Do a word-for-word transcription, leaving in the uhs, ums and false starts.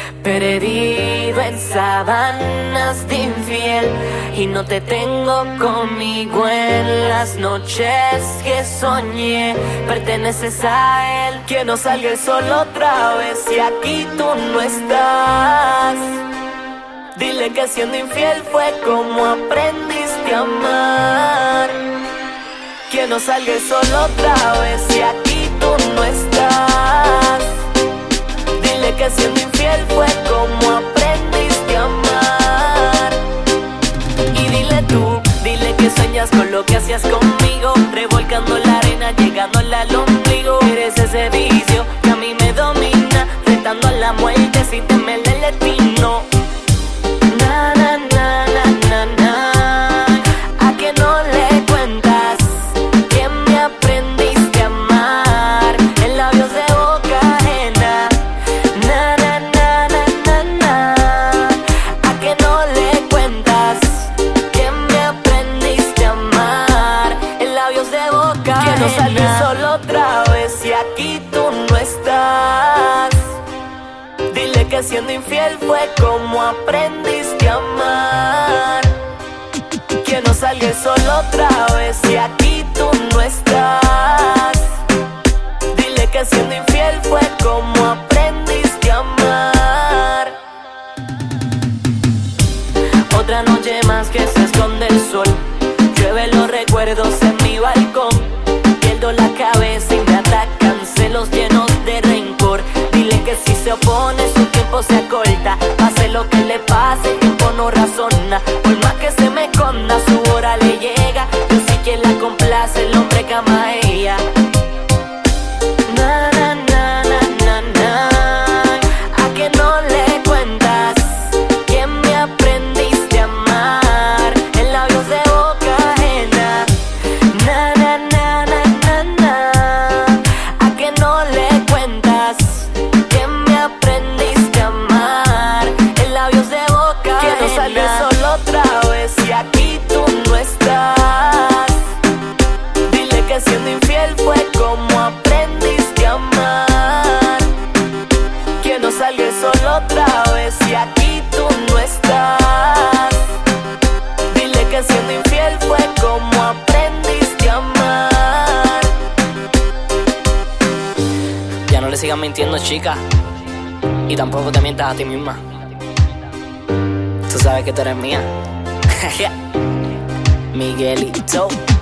perdido en sabanas de infiel, y no te tengo conmigo en las noches que soñé. Perteneces a él, que no salga el sol otra vez si aquí tú no estás. Dile que siendo infiel fue como aprendiste a amar. Que no salga el sol otra vez si aquí tú no estás. Dile que siendo infiel fue como aprendiste a amar. Y dile tú, dile que sueñas con lo que hacías conmigo, revolcando la arena, llegando al ombligo. Eres ese vicio que a mí me domina, retando a la muerte sin temerle el destino. Na, na, na, na, na, na. ¿A que no le cuentas que me aprendiste a amar en labios de boca ajena? Na, na, na, na, na, na. ¿A que no le cuentas que me aprendiste a amar en labios de boca ajena? Que no salga solo otra vez si aquí tú no estás. Dile que siendo infiel fue como aprendiste a amar. Que no salga el sol otra vez si aquí tú no estás. Dile que siendo infiel fue como aprendiste a amar. Otra noche más que se esconde el sol, llueve los recuerdos en mi balcón. Pierdo la cabeza y me atacan celos llenos de rencor. Dile que si se opone su tiempo se acorta, pase lo que le pase, el tiempo no razona. Por más que se me esconda, su hora le llega. Yo sí que la complace, el hombre que ama a ella. Na, na, na, na, na, na. ¿A que no le cuentas que me aprendiste a amar en labios de boca ajena? Na, na, na, na, na, na. ¿A que no le cuentas que me aprendiste a amar en labios de boca ajena? Que no salga solo otra vez si aquí tú no estás. Dile que siendo infiel fue como aprendiste a amar. Que no salga el sol otra vez si aquí tú no estás. Dile que siendo infiel fue como aprendiste a amar. Ya no le sigas mintiendo, chica, y tampoco te mientas a ti misma. Tú sabes que tú eres mía. Miguelito.